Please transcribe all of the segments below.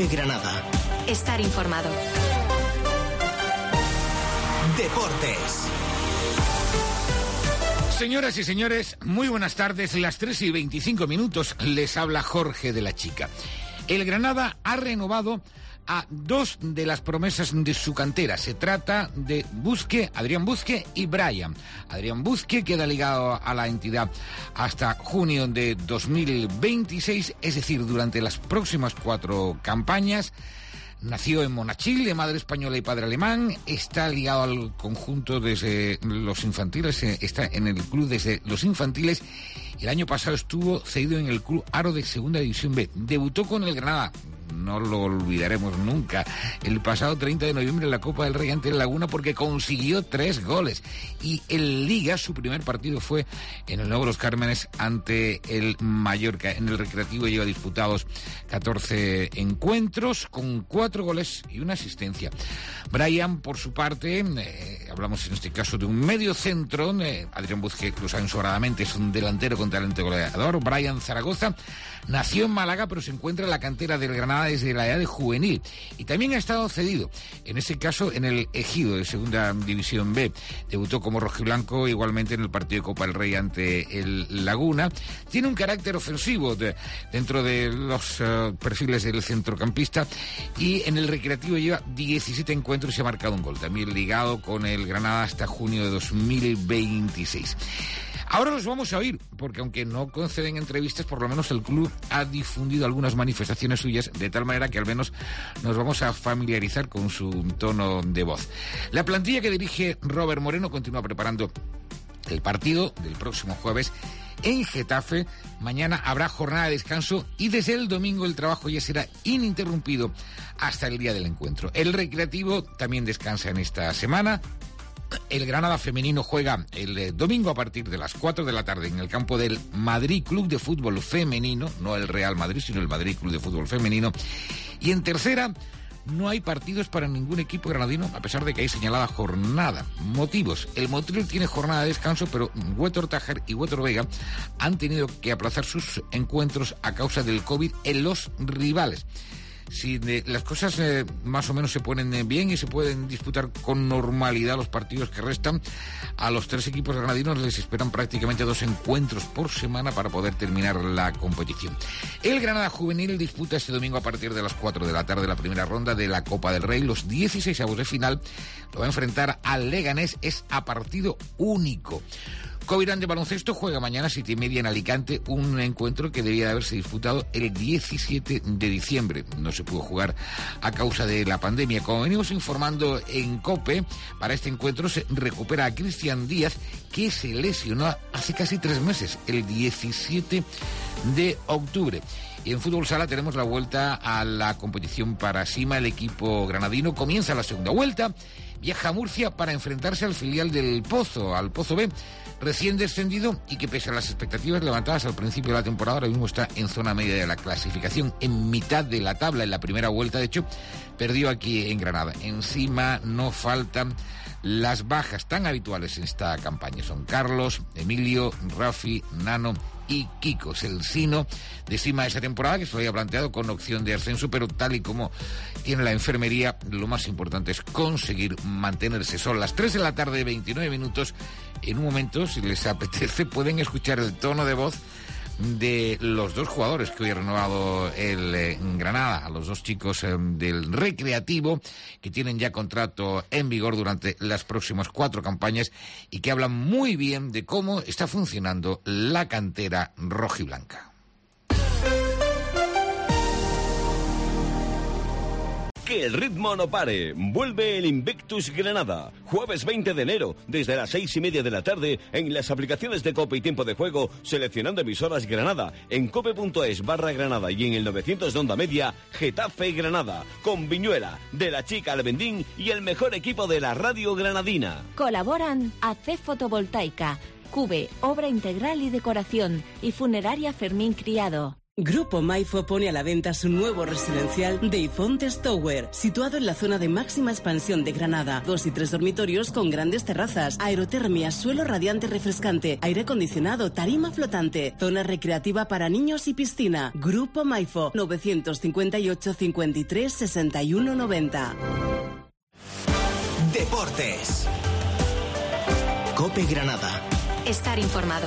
COPE Granada. Estar informado. Deportes. Señoras y señores, muy buenas tardes. Las 3:25 les habla Jorge de la Chica. El Granada ha renovado a dos de las promesas de su cantera. Se trata de Adrián Busque y Brian. Adrián Busque queda ligado a la entidad hasta junio de 2026, es decir, durante las próximas 4 campañas. Nació en Monachil, de madre española y padre alemán. Está ligado al conjunto desde los infantiles, está en el club desde los infantiles. El año pasado estuvo cedido en el club Aro de Segunda División B. Debutó con el Granada, no lo olvidaremos nunca, el pasado 30 de noviembre en la Copa del Rey ante el Laguna, porque consiguió 3 goles. Y en Liga su primer partido fue en el Nuevo Los Cármenes ante el Mallorca. En el Recreativo lleva disputados 14 encuentros con 4 goles y una asistencia. Brian, por su parte, hablamos en este caso de un medio centro. Adrián Busque, lo saben sobradamente, es un delantero con talento goleador. Brian Zaragoza nació en Málaga, pero se encuentra en la cantera del Granada desde la edad de juvenil, y también ha estado cedido, en ese caso en el Ejido de Segunda División B. Debutó como rojiblanco igualmente en el partido de Copa del Rey ante el Laguna. Tiene un carácter ofensivo dentro de los perfiles del centrocampista, y en el Recreativo lleva 17 encuentros y ha marcado un gol, también ligado con el Granada hasta junio de 2026. Ahora los vamos a oír, porque aunque no conceden entrevistas, por lo menos el club ha difundido algunas manifestaciones suyas, de tal manera que al menos nos vamos a familiarizar con su tono de voz. La plantilla que dirige Robert Moreno continúa preparando el partido del próximo jueves en Getafe. Mañana habrá jornada de descanso y desde el domingo el trabajo ya será ininterrumpido hasta el día del encuentro. El Recreativo también descansa en esta semana. El Granada femenino juega el domingo a partir de las 4 de la tarde en el campo del Madrid Club de Fútbol Femenino, no el Real Madrid, sino el Madrid Club de Fútbol Femenino. Y en tercera, no hay partidos para ningún equipo granadino, a pesar de que hay señalada jornada. Motivos: el Motril tiene jornada de descanso, pero Huétor Tájar y Huétor Vega han tenido que aplazar sus encuentros a causa del COVID en los rivales. Si las cosas más o menos se ponen bien y se pueden disputar con normalidad los partidos que restan, a los 3 equipos granadinos les esperan prácticamente 2 encuentros por semana para poder terminar la competición. El Granada Juvenil disputa este domingo a partir de las 4 de la tarde la primera ronda de la Copa del Rey. Los 16avos de final lo va a enfrentar al Leganés, es a partido único. Covirán de baloncesto juega mañana a 7:30 en Alicante, un encuentro que debía de haberse disputado el 17 de diciembre. No se pudo jugar a causa de la pandemia. Como venimos informando en COPE, para este encuentro se recupera a Cristian Díaz, que se lesionó hace casi 3 meses, el 17 de octubre. Y en fútbol sala tenemos la vuelta a la competición para Sima. El equipo granadino comienza la segunda vuelta, viaja a Murcia para enfrentarse al filial del Pozo, al Pozo B, recién descendido y que, pese a las expectativas levantadas al principio de la temporada, ahora mismo está en zona media de la clasificación, en mitad de la tabla. En la primera vuelta, de hecho, perdió aquí en Granada. Encima no faltan las bajas tan habituales en esta campaña. Son Carlos, Emilio, Rafi, Nano y Kiko. Es el sino de Sima de esa temporada, que se lo había planteado con opción de ascenso, pero tal y como tiene la enfermería, lo más importante es conseguir mantenerse. Son las 3 de la tarde, 29 minutos. En un momento, si les apetece, pueden escuchar el tono de voz de los 2 jugadores que hoy ha renovado el Granada, a los 2 chicos del Recreativo, que tienen ya contrato en vigor durante las próximas 4 campañas y que hablan muy bien de cómo está funcionando la cantera rojiblanca. Que el ritmo no pare. Vuelve el Invictus Granada. Jueves 20 de enero, desde las 6:30 de la tarde, en las aplicaciones de COPE y Tiempo de Juego, seleccionando emisoras Granada, en cope.es/Granada y en el 900 de onda media, Getafe Granada, con Viñuela, De la Chica al Bendín y el mejor equipo de la radio granadina. Colaboran AC Fotovoltaica, Cube, Obra Integral y Decoración, y Funeraria Fermín Criado. Grupo Maifo pone a la venta su nuevo residencial Deifontes Tower, situado en la zona de máxima expansión de Granada. 2 y 3 dormitorios con grandes terrazas, aerotermia, suelo radiante refrescante, aire acondicionado, tarima flotante, zona recreativa para niños y piscina. Grupo Maifo, 958 53 61 90. Deportes. COPE Granada. Estar informado.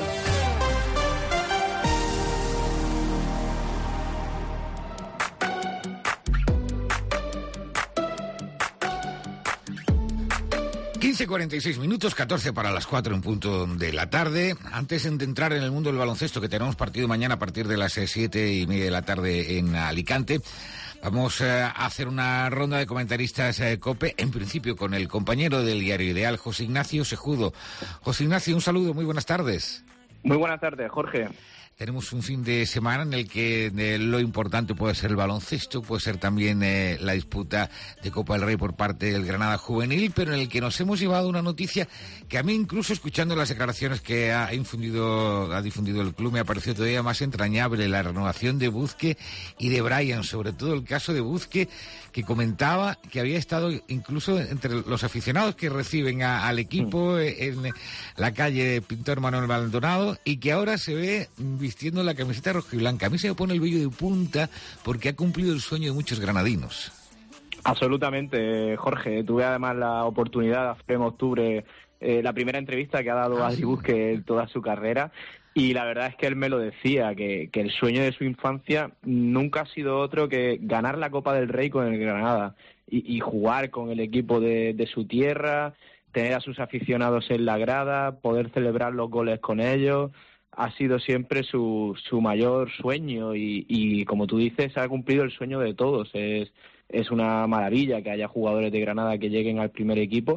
...15:46, 14 para las 4 en punto de la tarde. Antes de entrar en el mundo del baloncesto, que tenemos partido mañana a partir de las 7:30 de la tarde en Alicante, vamos a hacer una ronda de comentaristas COPE, en principio con el compañero del Diario Ideal, José Ignacio Sejudo. José Ignacio, un saludo, muy buenas tardes. Muy buenas tardes, Jorge. Tenemos un fin de semana en el que lo importante puede ser el baloncesto, puede ser también la disputa de Copa del Rey por parte del Granada Juvenil, pero en el que nos hemos llevado una noticia que a mí, incluso escuchando las declaraciones que ha difundido el club, me ha parecido todavía más entrañable: la renovación de Buzque y de Brian, sobre todo el caso de Buzque, que comentaba que había estado incluso entre los aficionados que reciben al equipo en la calle Pintor Manuel Maldonado, y que ahora se ve vistiendo la camiseta rojiblanca. A mí se me pone el vello de punta porque ha cumplido el sueño de muchos granadinos. Absolutamente, Jorge. Tuve además la oportunidad de hacer en octubre la primera entrevista que ha dado Adri Buzque en toda su carrera, y la verdad es que él me lo decía, que el sueño de su infancia nunca ha sido otro que ganar la Copa del Rey con el Granada y jugar con el equipo de su tierra, tener a sus aficionados en la grada, poder celebrar los goles con ellos. Ha sido siempre su mayor sueño y como tú dices, ha cumplido el sueño de todos. Es una maravilla que haya jugadores de Granada que lleguen al primer equipo,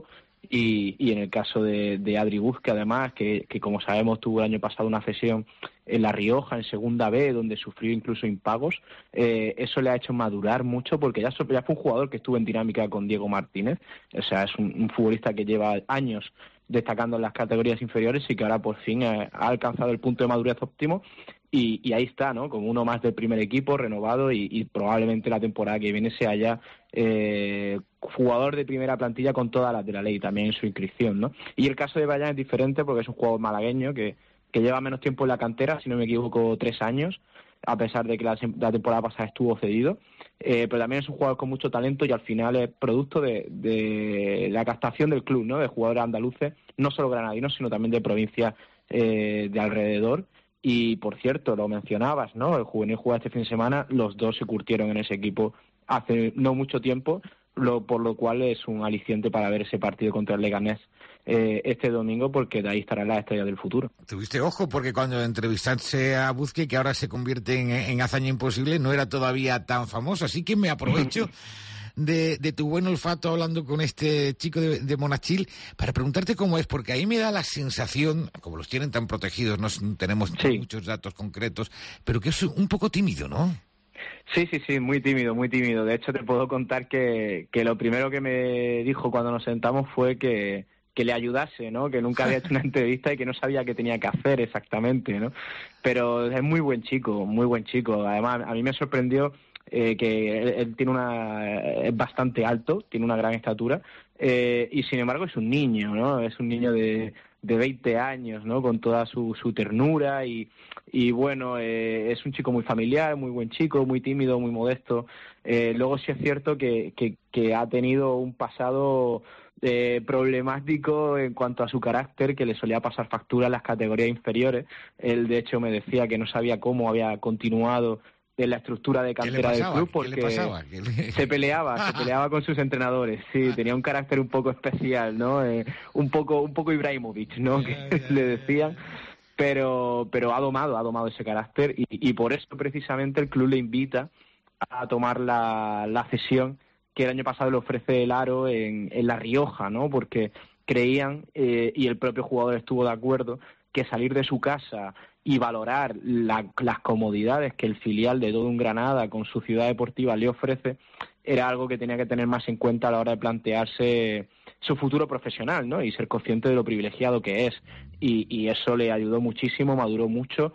y en el caso de Adri Buzque, además, que como sabemos tuvo el año pasado una cesión en La Rioja, en Segunda B, donde sufrió incluso impagos. Eso le ha hecho madurar mucho, porque ya fue un jugador que estuvo en dinámica con Diego Martínez. O sea, es un futbolista que lleva años destacando en las categorías inferiores y que ahora por fin ha alcanzado el punto de madurez óptimo, y ahí está, ¿no? Como uno más del primer equipo, renovado, y probablemente la temporada que viene sea ya jugador de primera plantilla con todas las de la ley también en su inscripción, ¿no? Y el caso de Bayán es diferente porque es un jugador malagueño que lleva menos tiempo en la cantera, si no me equivoco 3 años, a pesar de que la temporada pasada estuvo cedido, pero también es un jugador con mucho talento, y al final es producto de la captación del club, ¿no? De jugadores andaluces, no solo granadinos, sino también de provincias de alrededor. Y por cierto, lo mencionabas, ¿no? El juvenil juega este fin de semana, los dos se curtieron en ese equipo hace no mucho tiempo, por lo cual es un aliciente para ver ese partido contra el Leganés este domingo, porque de ahí estarán las estrellas del futuro. Tuviste ojo, porque cuando entrevistaste a Buzque, que ahora se convierte en hazaña imposible, no era todavía tan famoso, así que me aprovecho de tu buen olfato hablando con este chico de Monachil para preguntarte cómo es, porque ahí me da la sensación, como los tienen tan protegidos, no tenemos muchos datos concretos, pero que es un poco tímido, ¿no? Sí, muy tímido, muy tímido. De hecho, te puedo contar que lo primero que me dijo cuando nos sentamos fue que le ayudase, ¿no? Que nunca había hecho una entrevista y que no sabía qué tenía que hacer exactamente, ¿no? Pero es muy buen chico, muy buen chico. Además, a mí me sorprendió que él es bastante alto, tiene una gran estatura, y sin embargo es un niño, ¿no? Es un niño de 20 años, ¿no? Con toda su ternura y bueno, es un chico muy familiar, muy buen chico, muy tímido, muy modesto. Luego sí es cierto que ha tenido un pasado problemático en cuanto a su carácter, que le solía pasar factura en las categorías inferiores. Él, de hecho, me decía que no sabía cómo había continuado en la estructura de cantera del club, porque se peleaba con sus entrenadores. Sí, tenía un carácter un poco especial, ¿no? Un poco Ibrahimovic, ¿no? Que le decían. Pero ha domado ese carácter, y por eso precisamente el club le invita a tomar la cesión que el año pasado le ofrece el Aro en La Rioja, ¿no? Porque creían, y el propio jugador estuvo de acuerdo, que salir de su casa y valorar las comodidades que el filial de todo un Granada con su ciudad deportiva le ofrece era algo que tenía que tener más en cuenta a la hora de plantearse su futuro profesional, ¿no? Y ser consciente de lo privilegiado que es. Y eso le ayudó muchísimo, maduró mucho,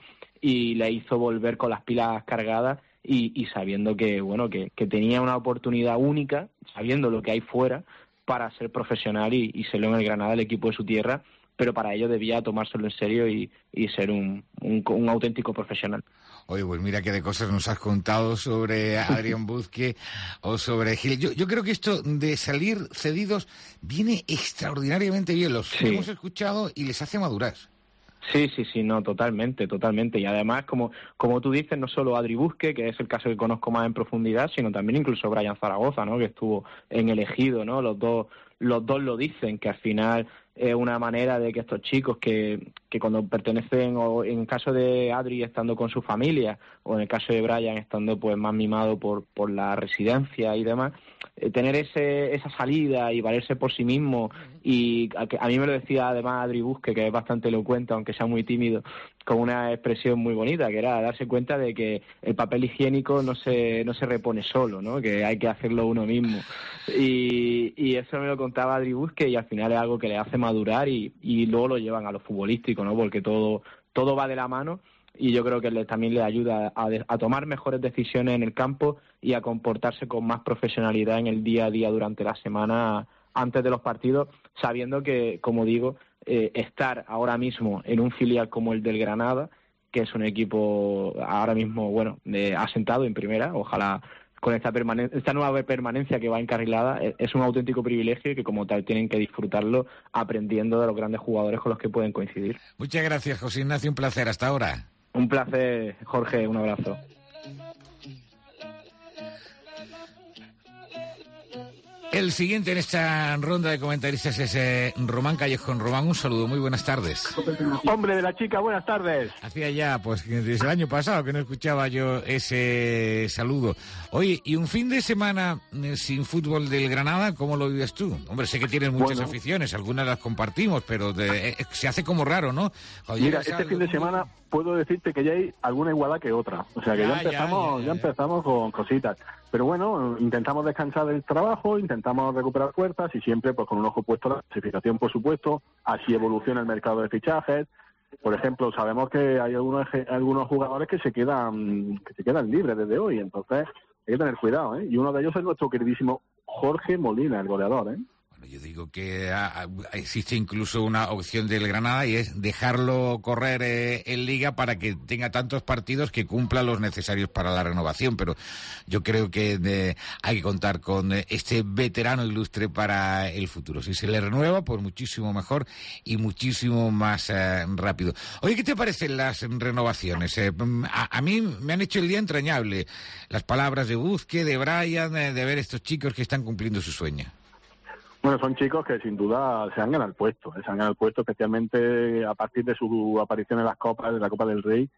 y le hizo volver con las pilas cargadas y sabiendo que, bueno, que tenía una oportunidad única, sabiendo lo que hay fuera, para ser profesional y serlo en el Granada, el equipo de su tierra, pero para ello debía tomárselo en serio y ser un auténtico profesional. Oye, pues mira qué de cosas nos has contado sobre Adrián Buzque o sobre Gil. Yo creo que esto de salir cedidos viene extraordinariamente bien. Los hemos escuchado y les hace madurar. Sí, no, totalmente. Y además, como tú dices, no solo Adri Buzque, que es el caso que conozco más en profundidad, sino también incluso Brian Zaragoza, ¿no? Que estuvo en el Ejido, ¿no? Los dos lo dicen, que al final es una manera de que estos chicos que cuando pertenecen, o en el caso de Adri estando con su familia, o en el caso de Brian estando pues más mimado por la residencia y demás, tener esa salida y valerse por sí mismo, y a mí me lo decía además Adri Buzque, que es bastante elocuente, aunque sea muy tímido, con una expresión muy bonita, que era darse cuenta de que el papel higiénico no se repone solo, ¿no? Que hay que hacerlo uno mismo. Y eso me lo contaba Adri Buzque, y al final es algo que le hace madurar y luego lo llevan a lo futbolístico, ¿no? Porque todo va de la mano, y yo creo que también le ayuda a tomar mejores decisiones en el campo y a comportarse con más profesionalidad en el día a día durante la semana antes de los partidos, sabiendo que, como digo, estar ahora mismo en un filial como el del Granada, que es un equipo ahora mismo, bueno, asentado en primera, ojalá con esta nueva permanencia que va encarrilada, es un auténtico privilegio y que como tal tienen que disfrutarlo aprendiendo de los grandes jugadores con los que pueden coincidir. Muchas gracias, José Ignacio, un placer, hasta ahora. Un placer, Jorge, un abrazo. El siguiente en esta ronda de comentaristas es Román Callejón. Román, un saludo, muy buenas tardes. Hombre de la chica, buenas tardes. Hacía ya, pues desde el año pasado que no escuchaba yo ese saludo. Oye, ¿y un fin de semana sin fútbol del Granada, cómo lo vives tú? Hombre, sé que tienes muchas aficiones, algunas las compartimos, pero se hace como raro, ¿no? Mira, este fin de semana puedo decirte que ya hay alguna igualdad que otra. O sea que ya empezamos con cositas. Pero bueno, intentamos descansar del trabajo, intentamos recuperar fuerzas y siempre pues con un ojo puesto a la clasificación, por supuesto. Así evoluciona el mercado de fichajes. Por ejemplo, sabemos que hay algunos jugadores que se quedan libres desde hoy, entonces hay que tener cuidado, ¿eh? Y uno de ellos es nuestro queridísimo Jorge Molina, el goleador, ¿eh? Yo digo que existe incluso una opción del Granada y es dejarlo correr en Liga para que tenga tantos partidos que cumpla los necesarios para la renovación, pero yo creo que hay que contar con este veterano ilustre para el futuro. Si se le renueva, pues muchísimo mejor y muchísimo más rápido. Oye, ¿qué te parecen las renovaciones? A mí me han hecho el día entrañable las palabras de Buzque, de Brian, de ver estos chicos que están cumpliendo su sueño. Bueno, son chicos que sin duda se han ganado el puesto, especialmente a partir de su aparición en las copas, de la Copa del Rey.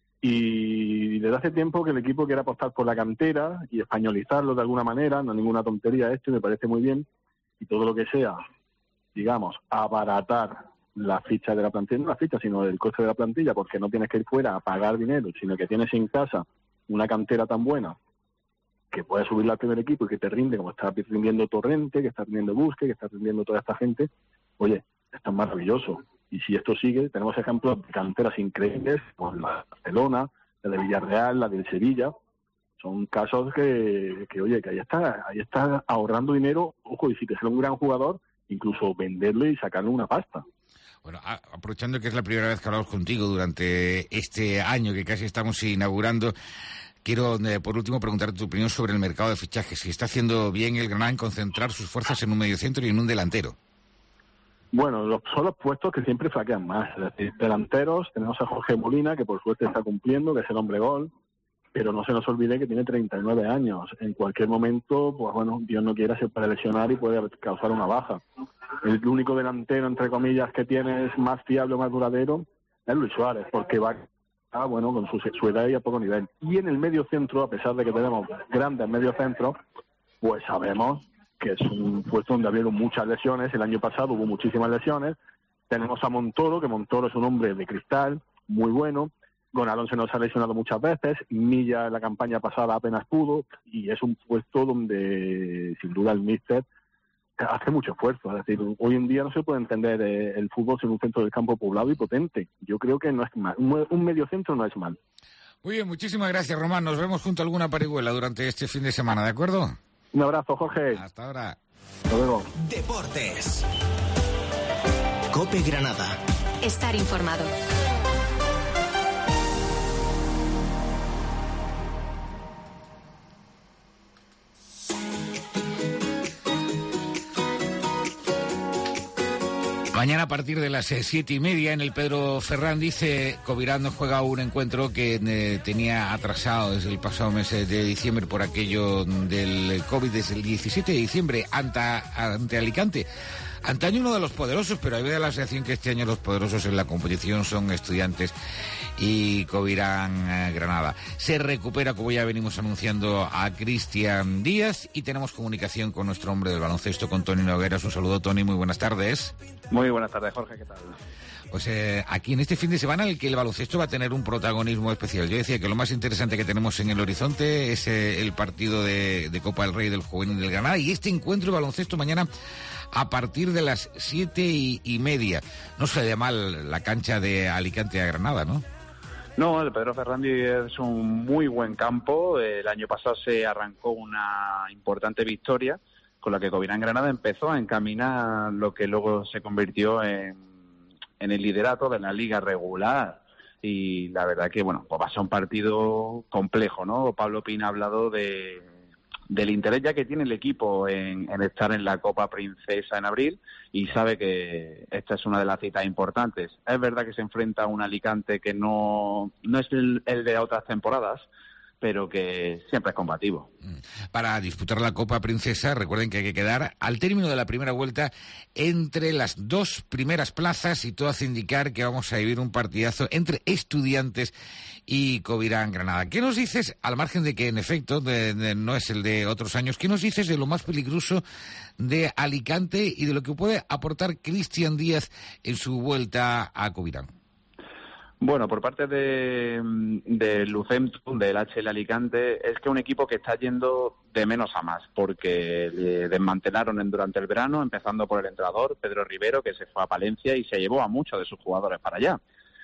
Y desde hace tiempo que el equipo quiere apostar por la cantera y españolizarlo de alguna manera, no ninguna tontería esto, y me parece muy bien. Y todo lo que sea, digamos, abaratar la ficha de la plantilla, no la ficha, sino el coste de la plantilla, porque no tienes que ir fuera a pagar dinero, sino que tienes en casa una cantera tan buena que puedes subirla al primer equipo y que te rinde, como está rindiendo Torrente, que está rindiendo Buzque, que está rindiendo toda esta gente. Oye, esto es maravilloso. Y si esto sigue, tenemos ejemplos de canteras increíbles, como la de Barcelona, la de Villarreal, la del Sevilla. Son casos que ahí está ahorrando dinero. Ojo, y si te sale un gran jugador, incluso venderlo y sacarle una pasta. Bueno, aprovechando que es la primera vez que hablamos contigo durante este año que casi estamos inaugurando, quiero, por último, preguntarte tu opinión sobre el mercado de fichajes. Si está haciendo bien el Granada en concentrar sus fuerzas en un mediocentro y en un delantero. Bueno, son los puestos que siempre flaquean más. Es decir, delanteros, tenemos a Jorge Molina, que por suerte está cumpliendo, que es el hombre gol, pero no se nos olvide que tiene 39 años. En cualquier momento, pues bueno, Dios no quiera, se puede lesionar y puede causar una baja. El único delantero, entre comillas, que tiene es más fiable o más duradero es Luis Suárez, porque va bueno, con su edad y a poco nivel. Y en el medio centro, a pesar de que tenemos grandes medio centros, pues sabemos que es un puesto donde ha habido muchas lesiones. El año pasado hubo muchísimas lesiones. Tenemos a Montoro, que Montoro es un hombre de cristal, muy bueno. Gonalón se nos ha lesionado muchas veces. Milla en la campaña pasada apenas pudo. Y es un puesto donde, sin duda, el míster hace mucho esfuerzo. Es decir, hoy en día no se puede entender el fútbol sin un centro del campo poblado y potente. Yo creo que no es mal. Un mediocentro no es mal. Muy bien, muchísimas gracias, Román. Nos vemos junto a alguna parihuela durante este fin de semana, ¿de acuerdo? Un abrazo, Jorge. Hasta ahora. Hasta luego. Deportes. COPE Granada. Estar informado. Mañana a partir de las 7:30 en el Pedro Ferrándiz, Covirán juega un encuentro que tenía atrasado desde el pasado mes de diciembre por aquello del COVID, desde el 17 de diciembre ante Alicante. Antaño uno de los poderosos, pero hay la sensación que este año los poderosos en la competición son Estudiantes y Covirán Granada. Se recupera, como ya venimos anunciando, a Cristian Díaz y tenemos comunicación con nuestro hombre del baloncesto, con Toni Nogueras. Un saludo, Toni, muy buenas tardes. Muy buenas tardes, Jorge, ¿qué tal? Pues aquí en este fin de semana en el que el baloncesto va a tener un protagonismo especial. Yo decía que lo más interesante que tenemos en el horizonte es el partido de Copa del Rey del Juvenil del Granada y este encuentro de baloncesto mañana a partir de las 7:30. No se le mal la cancha de Alicante a Granada, ¿no? No, el Pedro Ferrándiz es un muy buen campo. El año pasado se arrancó una importante victoria con la que Covirán Granada empezó a encaminar lo que luego se convirtió en el liderato de la liga regular. Y la verdad que, bueno, pues va a ser un partido complejo, ¿no? Pablo Pina ha hablado del interés ya que tiene el equipo en estar en la Copa Princesa en abril y sabe que esta es una de las citas importantes. Es verdad que se enfrenta a un Alicante que no es el de otras temporadas, pero que siempre es combativo. Para disputar la Copa Princesa, recuerden que hay que quedar al término de la primera vuelta entre las dos primeras plazas y todo hace indicar que vamos a vivir un partidazo entre Estudiantes y Covirán Granada. ¿Qué nos dices, al margen de que en efecto no es el de otros años, qué nos dices de lo más peligroso de Alicante y de lo que puede aportar Cristian Díaz en su vuelta a Covirán? Bueno, por parte de Lucentum, del HL Alicante, es que un equipo que está yendo de menos a más, porque le desmantelaron durante el verano, empezando por el entrenador, Pedro Rivero, que se fue a Palencia y se llevó a muchos de sus jugadores para allá.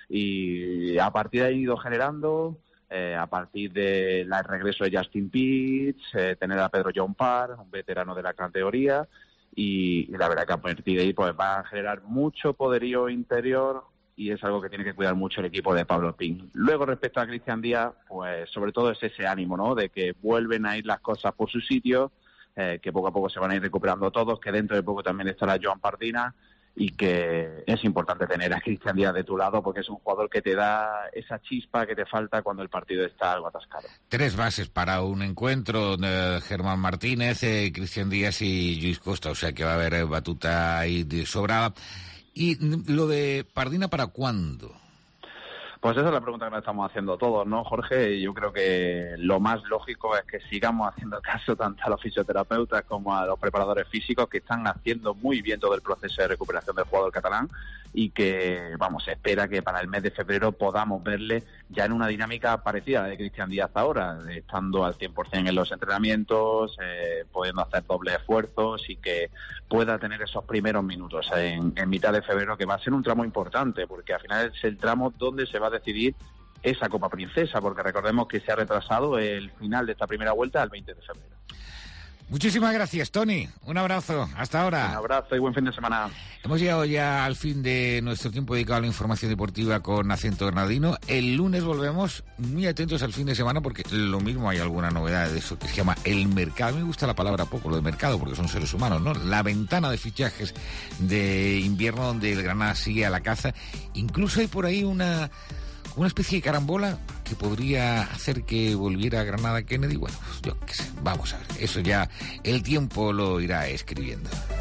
Y a partir de ahí ha ido generando, a partir del regreso de Justin Pitts, tener a Pedro John Parr, un veterano de la categoría, y la verdad que a partir de ahí pues va a generar mucho poderío interior, y es algo que tiene que cuidar mucho el equipo de Pablo Pin. Luego, respecto a Cristian Díaz, pues sobre todo es ese ánimo, ¿no?, de que vuelven a ir las cosas por su sitio, que poco a poco se van a ir recuperando todos, que dentro de poco también estará Joan Pardina, y que es importante tener a Cristian Díaz de tu lado porque es un jugador que te da esa chispa que te falta cuando el partido está algo atascado. 3 bases para un encuentro, Germán Martínez, Cristian Díaz y Lluís Costa, o sea que va a haber batuta ahí de sobrada. ¿Y lo de Pardina para cuándo? Pues esa es la pregunta que nos estamos haciendo todos, ¿no, Jorge? Yo creo que lo más lógico es que sigamos haciendo caso tanto a los fisioterapeutas como a los preparadores físicos, que están haciendo muy bien todo el proceso de recuperación del jugador catalán, y que, vamos, se espera que para el mes de febrero podamos verle ya en una dinámica parecida a la de Cristian Díaz ahora, estando al 100% en los entrenamientos, pudiendo hacer doble esfuerzos y que pueda tener esos primeros minutos en mitad de febrero, que va a ser un tramo importante, porque al final es el tramo donde se va a decidir esa Copa Princesa, porque recordemos que se ha retrasado el final de esta primera vuelta al 20 de febrero. Muchísimas gracias, Toni. Un abrazo. Hasta ahora. Un abrazo y buen fin de semana. Hemos llegado ya al fin de nuestro tiempo dedicado a la información deportiva con acento granadino. El lunes volvemos, muy atentos al fin de semana, porque lo mismo hay alguna novedad de eso que se llama el mercado. A mí me gusta la palabra poco, lo de mercado, porque son seres humanos, ¿no? La ventana de fichajes de invierno donde el Granada sigue a la caza. Incluso hay por ahí una especie de carambola que podría hacer que volviera a Granada Kennedy. Bueno, pues yo qué sé, vamos a ver. Eso ya el tiempo lo irá escribiendo.